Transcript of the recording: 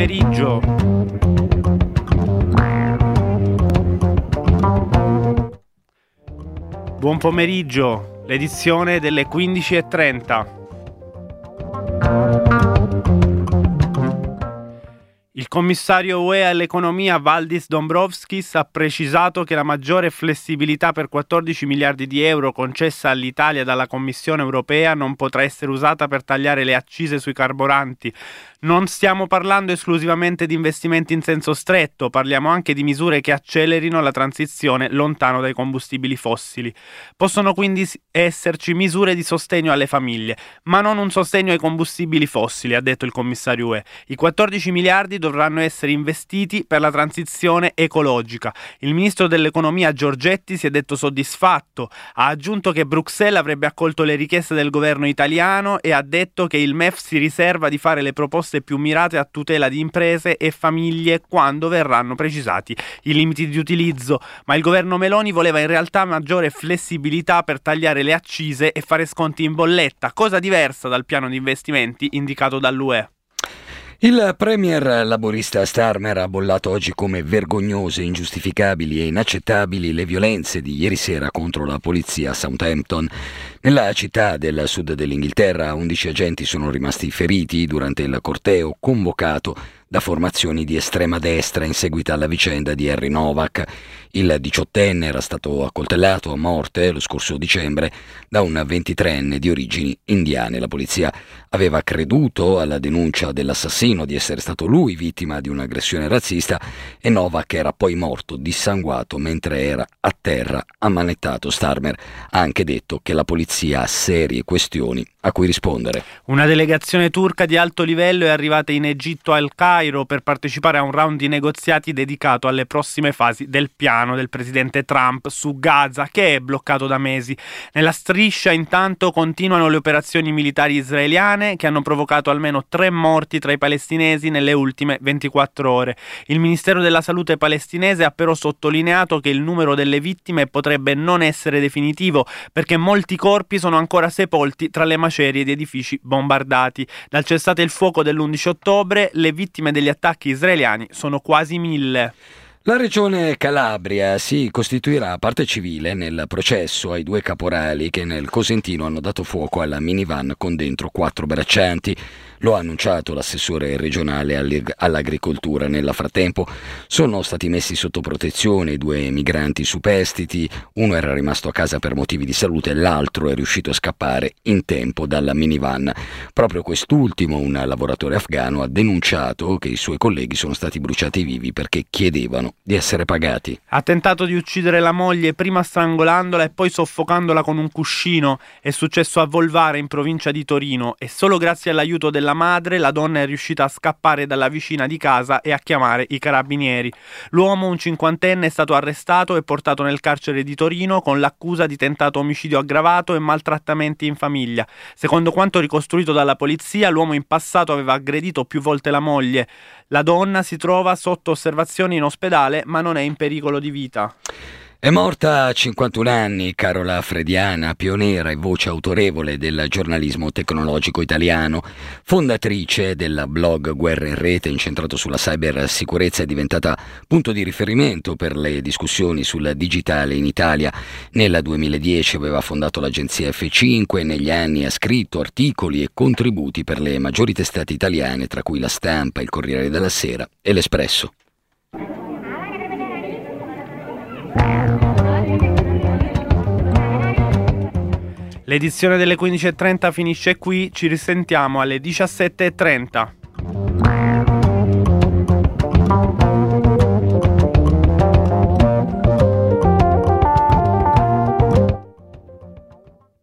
pomeriggio. Buon pomeriggio, l'edizione delle 15:30. Il commissario UE all'economia Valdis Dombrovskis ha precisato che la maggiore flessibilità per 14 miliardi di euro concessa all'Italia dalla Commissione europea non potrà essere usata per tagliare le accise sui carburanti. Non stiamo parlando esclusivamente di investimenti in senso stretto, parliamo anche di misure che accelerino la transizione lontano dai combustibili fossili. Possono quindi esserci misure di sostegno alle famiglie, ma non un sostegno ai combustibili fossili, ha detto il commissario UE. I 14 miliardi dovranno essere investiti per la transizione ecologica. Il ministro dell'economia Giorgetti si è detto soddisfatto, ha aggiunto che Bruxelles avrebbe accolto le richieste del governo italiano e ha detto che il MEF si riserva di fare le proposte più mirate a tutela di imprese e famiglie quando verranno precisati i limiti di utilizzo, ma il governo Meloni voleva in realtà maggiore flessibilità per tagliare le accise e fare sconti in bolletta, cosa diversa dal piano di investimenti indicato dall'UE. Il premier laburista Starmer ha bollato oggi come vergognose, ingiustificabili e inaccettabili le violenze di ieri sera contro la polizia a Southampton. Nella città del sud dell'Inghilterra 11 agenti sono rimasti feriti durante il corteo convocato da formazioni di estrema destra in seguito alla vicenda di Harry Novak. Il 18enne era stato accoltellato a morte lo scorso dicembre da un 23enne di origini indiane. La polizia aveva creduto alla denuncia dell'assassino di essere stato lui vittima di un'aggressione razzista e Novak era poi morto dissanguato mentre era a terra ammanettato. Starmer ha anche detto che la polizia ha serie questioni a cui rispondere. Una delegazione turca di alto livello è arrivata in Egitto al Cairo per partecipare a un round di negoziati dedicato alle prossime fasi del piano del presidente Trump su Gaza, che è bloccato da mesi. Nella striscia intanto continuano le operazioni militari israeliane che hanno provocato almeno 3 morti tra i palestinesi nelle ultime 24 ore. Il Ministero della Salute palestinese ha però sottolineato che il numero delle vittime potrebbe non essere definitivo perché molti corpi sono ancora sepolti tra le macerie di edifici bombardati. Dal cessate il fuoco dell'11 ottobre le vittime degli attacchi israeliani sono quasi 1000. La regione Calabria si costituirà parte civile nel processo ai 2 caporali che nel Cosentino hanno dato fuoco alla minivan con dentro 4 braccianti. Lo ha annunciato l'assessore regionale all'agricoltura. Nel frattempo sono stati messi sotto protezione 2 migranti superstiti, uno era rimasto a casa per motivi di salute e l'altro è riuscito a scappare in tempo dalla minivan. Proprio quest'ultimo, un lavoratore afghano, ha denunciato che i suoi colleghi sono stati bruciati vivi perché chiedevano di essere pagati. Ha tentato di uccidere la moglie prima strangolandola e poi soffocandola con un cuscino. È successo a Volvare in provincia di Torino e solo grazie all'aiuto della madre la donna è riuscita a scappare dalla vicina di casa e a chiamare i carabinieri. L'uomo, un 50enne, è stato arrestato e portato nel carcere di Torino con l'accusa di tentato omicidio aggravato e maltrattamenti in famiglia. Secondo quanto ricostruito dalla polizia, l'uomo in passato aveva aggredito più volte la moglie. La donna si trova sotto osservazione in ospedale ma non è in pericolo di vita. È morta a 51 anni Carola Frediana, pioniera e voce autorevole del giornalismo tecnologico italiano. Fondatrice del blog Guerra in Rete, incentrato sulla cybersicurezza, è diventata punto di riferimento per le discussioni sul digitale in Italia. Nel 2010 aveva fondato l'agenzia F5 e negli anni ha scritto articoli e contributi per le maggiori testate italiane, tra cui La Stampa, Il Corriere della Sera e L'Espresso. L'edizione delle 15:30 finisce qui, ci risentiamo alle 17:30.